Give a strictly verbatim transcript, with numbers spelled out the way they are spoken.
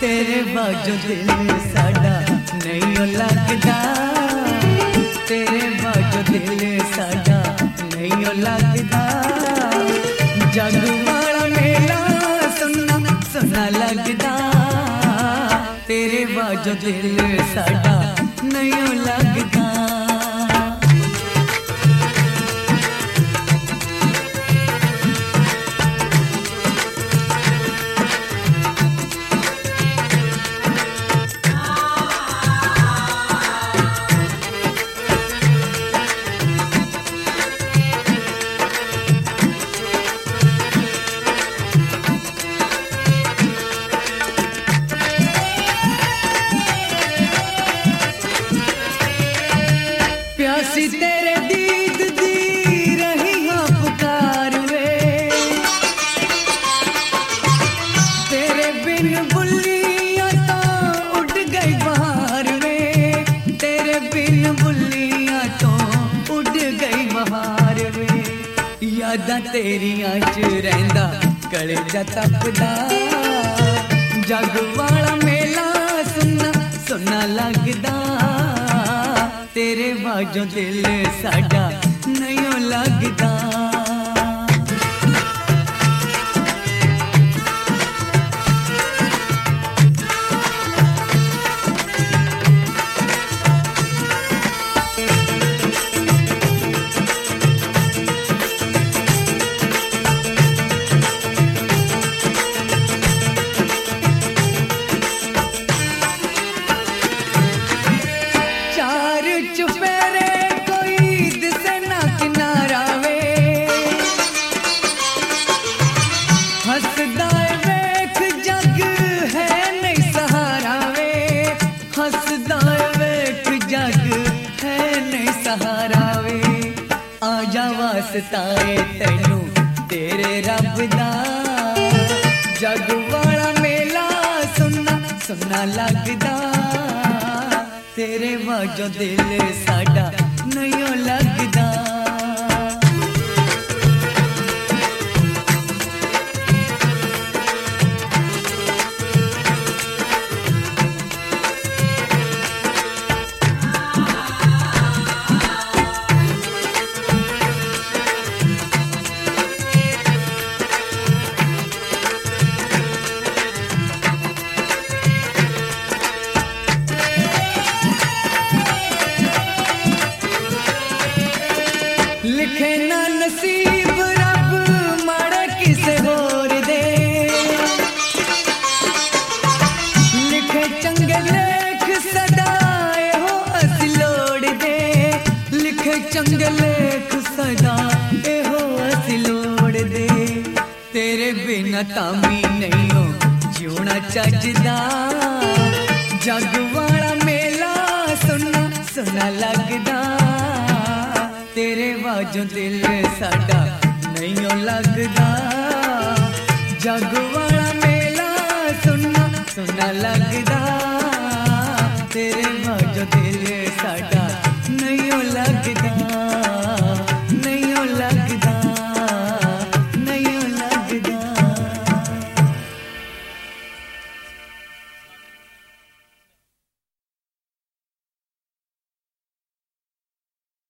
तेरे बाजू दिल साडा नहीं लगदा, तेरे बाजू दिल साडा नहीं लगदा। जग वाला मेला सुनना सुना लगदा, तेरे बाजू दिल साडा नहीं लगदा। प्यासी तेरे दीद दी रही हाँ पुकार वे, तेरे बिन बुल्लियां तो उड़ गई बहार वे, तेरे बिन बुल्लियां तो उड़ गई बहार वे। यादां तेरियां च रहिंदा कलेजा तपदा, जग वाला मेला सुनना सुना लगदा, तेरे बाजू दिल साडा नहीं लगदा। चुपेरे कोई दिसे ना किनारा वे, हसदा वेख जग है नहीं सहारा वे, हसदा वेख जग है नहीं सहारा वे। आजा वास्ताए तैनू तेरे रब दा, जग वाला मेला सुनना सुना लगदा, तेरे बाजू दिल साडा नहीं लगदा। लिखे ना नसीब रब माड़े किसे होर दे, लिखे चंगे लेख सदाए हो अस लोड़ दे, लिखे चंगे लेख सदाए हो अस लोड़ दे। तेरे बिना तामी नहीं हो जीना चजदा, जग वाला मेला सुना सुना लगदा, तेरे बाजू दिल साडा नहीं लगदा। जग वाला मेला सुना सुना लगदा, तेरे बाजू दिल साडा नहीं लगदा।